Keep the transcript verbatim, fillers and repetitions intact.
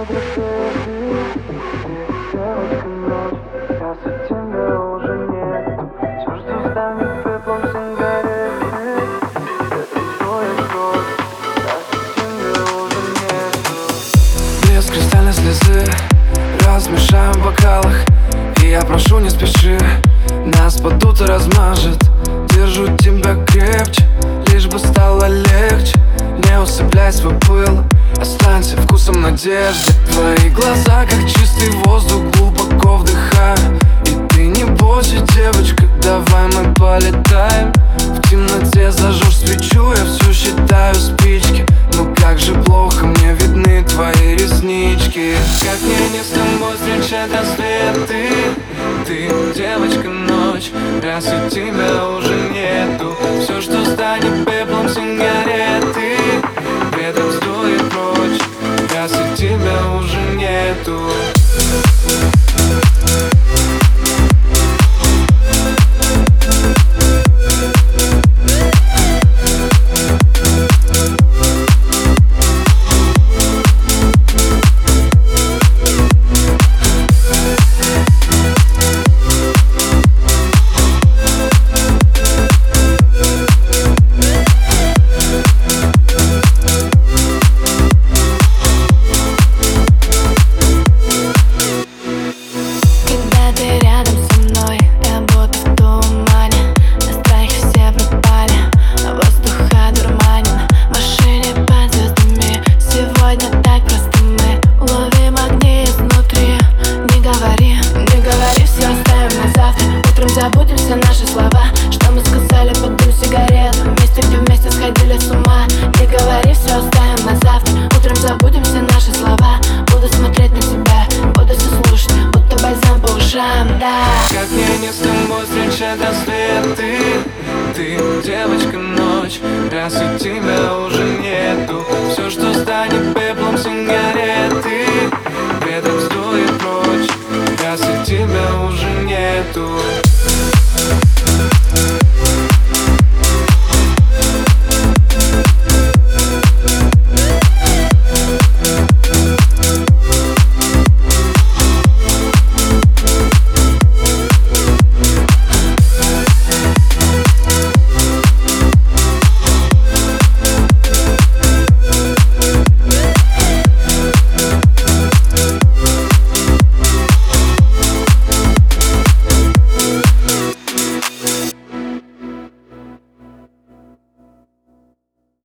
девочка ночь, я за тебя уже нету. Все, что станет пеплом сигареты, это твоя кровь, я за тебя уже нету. Без кристальной слезы размешаем в бокалах, и я прошу, не спеши, нас под утро размажет. Держу тебя крепче, лишь бы стало легче. Не усыпляй свой пыл, останься вкусом надежды. Твои глаза, как чистый воздух, глубоко вдыхаю. И ты не бойся, девочка, давай мы полетаем. В темноте зажжешь свечу, я все считаю спички. Но как же плохо, мне видны твои реснички. Как мне не с тобой встречать рассветы? Ты, девочка, ночь, раз и тебя уже нету. Все, что станет пеплом сигареты, ветром сдует прочь, раз и тебя уже нету. Забудемся наши слова, что мы сказали под дым сигарет. Вместе, где вместе сходили с ума. Не говори, все оставим на завтра. Утром забудемся наши слова. Буду смотреть на тебя, буду все слушать, будто бальзам по ушам, да. Как мне не с тобой встречать рассветы? Ты, девочка, ночь, раз и тебя